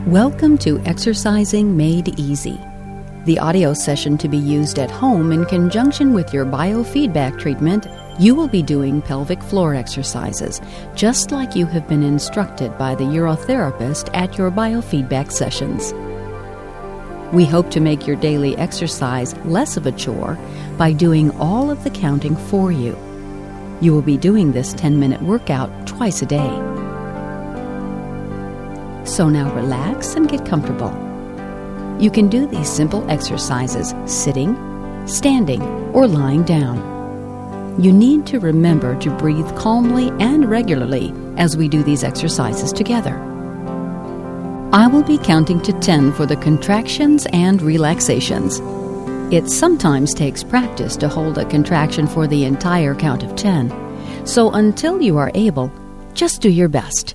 Welcome to Exercising Made Easy, the audio session to be used at home in conjunction with your biofeedback treatment. You will be doing pelvic floor exercises, just like you have been instructed by the urotherapist at your biofeedback sessions. We hope to make your daily exercise less of a chore by doing all of the counting for you. You will be doing this 10-minute workout twice a day. So now relax and get comfortable. You can do these simple exercises sitting, standing, or lying down. You need to remember to breathe calmly and regularly as we do these exercises together. I will be counting to 10 for the contractions and relaxations. It sometimes takes practice to hold a contraction for the entire count of 10, so until you are able, just do your best.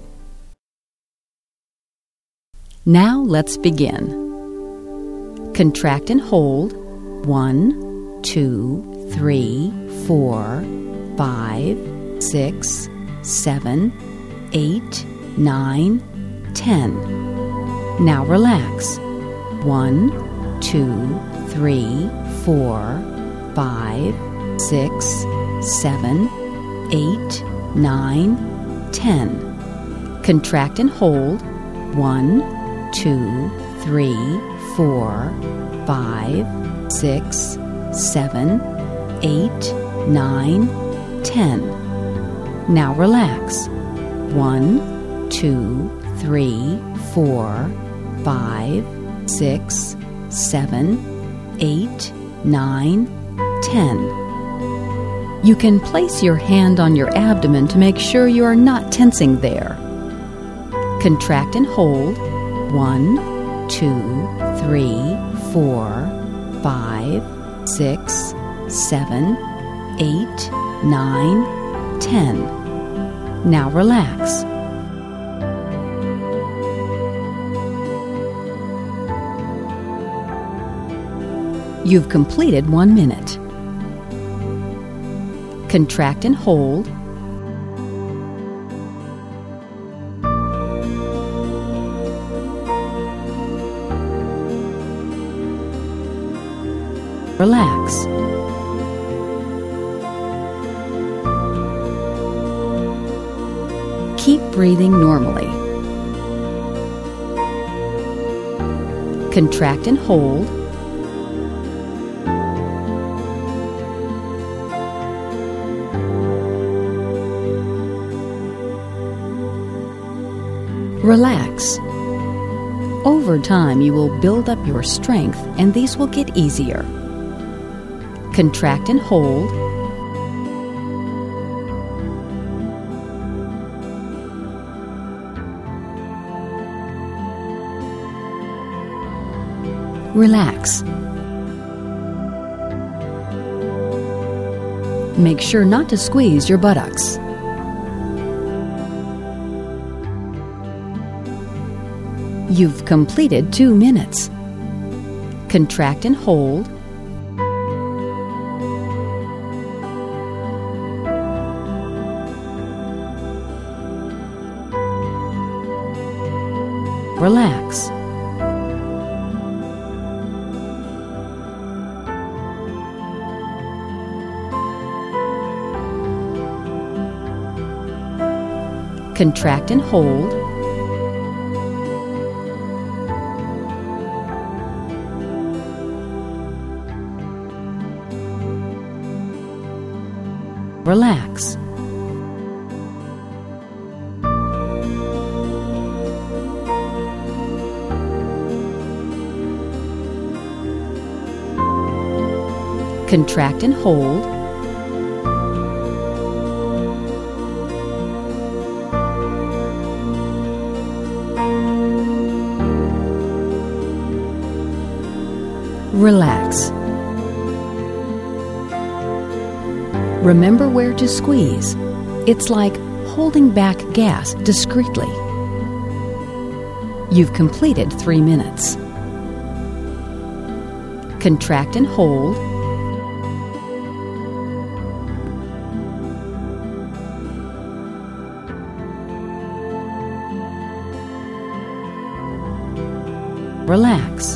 Now let's begin. Contract and hold. 1, 2, 3, 4, 5, 6, 7, 8, 9, 10. Now relax. 1, 2, 3, 4, 5, 6, 7, 8, 9, 10. Contract and hold. 1, 2, 3, 4, 5, 6, 7, 8, 9, 10. Now relax. 1, 2, 3, 4, 5, 6, 7, 8, 9, 10. You can place your hand on your abdomen to make sure you are not tensing there. Contract and hold. 1, 2, 3, 4, 5, 6, 7, 8, 9, 10. Now relax. You've completed 1 minute. Contract and hold. Relax. Keep breathing normally. Contract and hold. Relax. Over time, you will build up your strength, and these will get easier. Contract and hold. Relax. Make sure not to squeeze your buttocks. You've completed 2 minutes. Contract and hold. Relax. Contract and hold. Relax. Contract and hold. Relax. Remember where to squeeze. It's like holding back gas discreetly. You've completed 3 minutes. Contract and hold. Relax.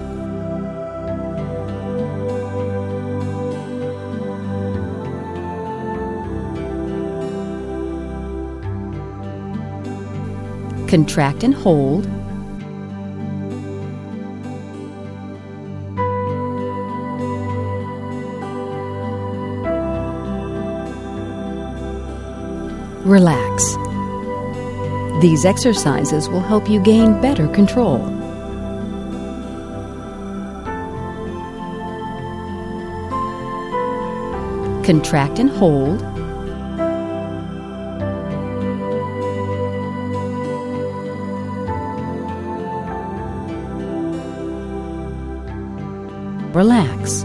Contract and hold. Relax. These exercises will help you gain better control. Contract and hold. Relax.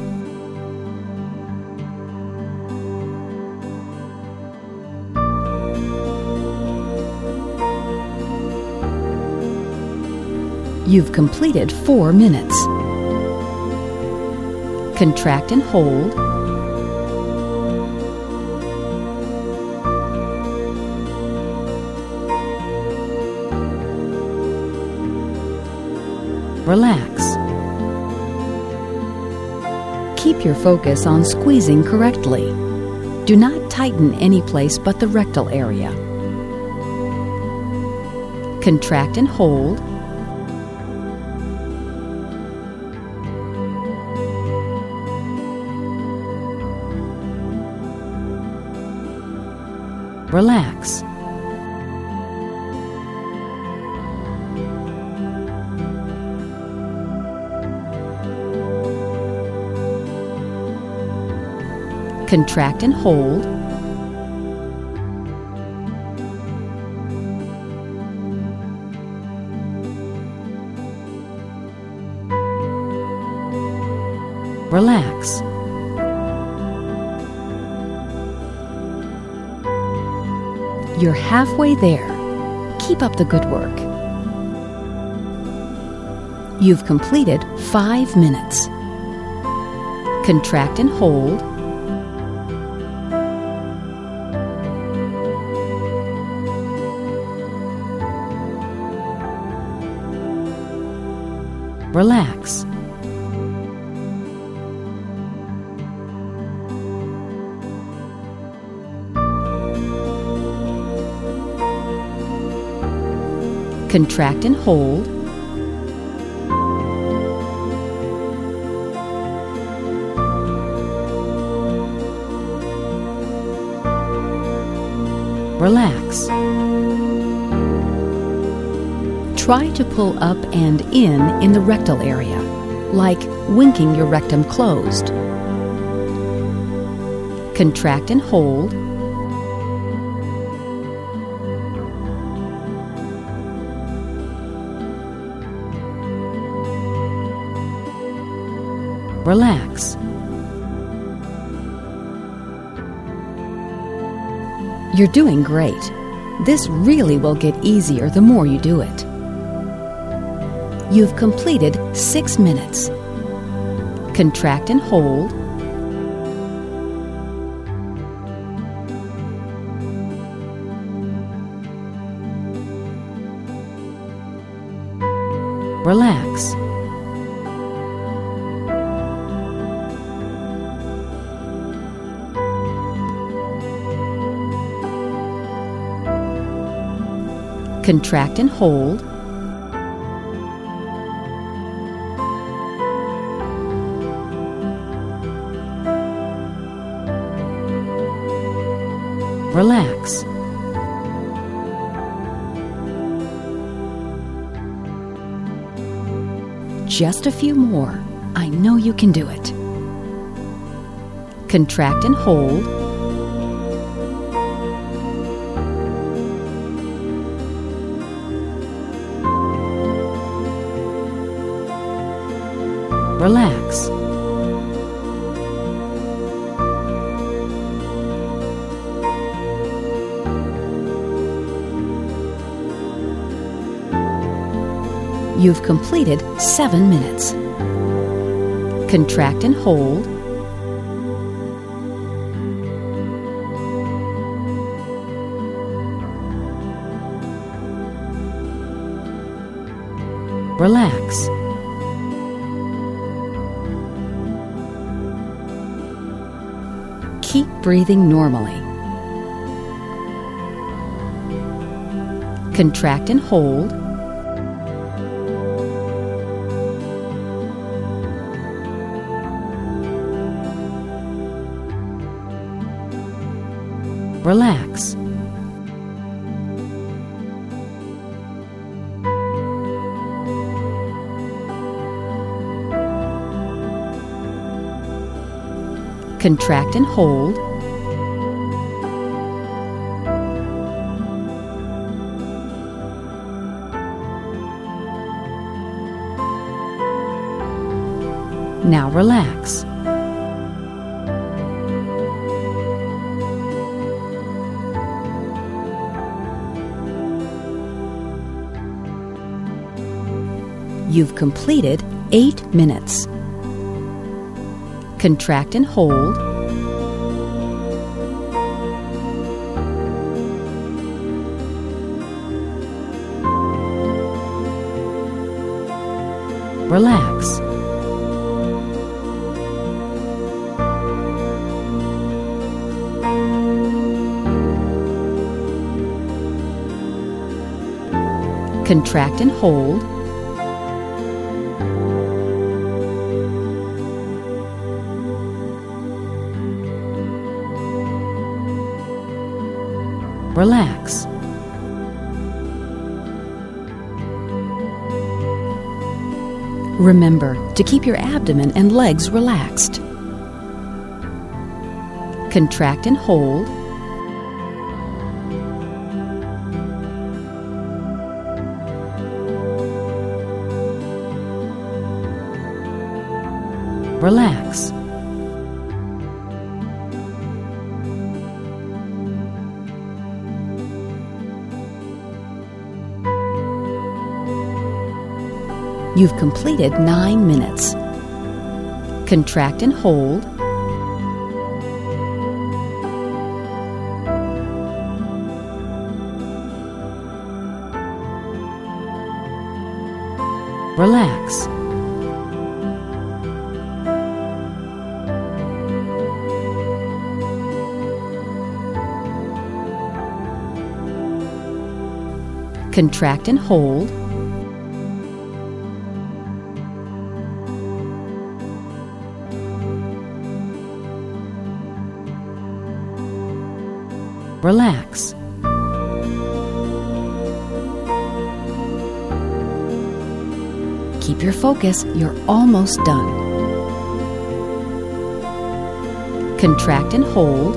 You've completed 4 minutes. Contract and hold. Relax. Keep your focus on squeezing correctly. Do not tighten any place but the rectal area. Contract and hold. Relax. Contract and hold. Relax. You're halfway there. Keep up the good work. You've completed 5 minutes. Contract and hold. Relax. Contract and hold. Relax. Try to pull up and in the rectal area, like winking your rectum closed. Contract and hold. Relax. You're doing great. This really will get easier the more you do it. You've completed 6 minutes. Contract and hold. Relax. Contract and hold. Relax. Just a few more. I know you can do it. Contract and hold. Relax. You've completed 7 minutes. Contract and hold. Relax. Keep breathing normally. Contract and hold. Relax. Contract and hold. Now relax. You've completed 8 minutes. Contract and hold. Relax. Contract and hold. Relax. Remember to keep your abdomen and legs relaxed. Contract and hold. Relax. You've completed 9 minutes. Contract and hold. Relax. Contract and hold. Relax. Keep your focus. You're almost done. Contract and hold.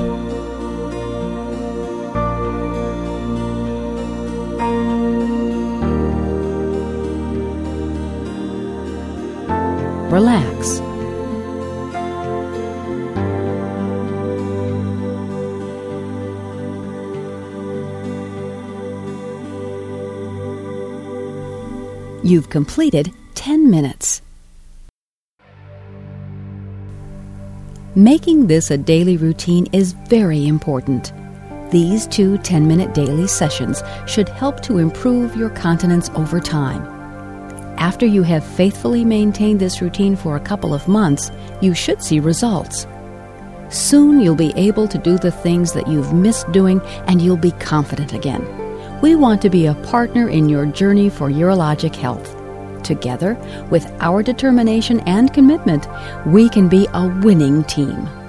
Relax. You've completed 10 minutes. Making this a daily routine is very important. These 2 10-minute daily sessions should help to improve your continence over time. After you have faithfully maintained this routine for a couple of months, you should see results. Soon you'll be able to do the things that you've missed doing, and you'll be confident again. We want to be a partner in your journey for urologic health. Together, with our determination and commitment, we can be a winning team.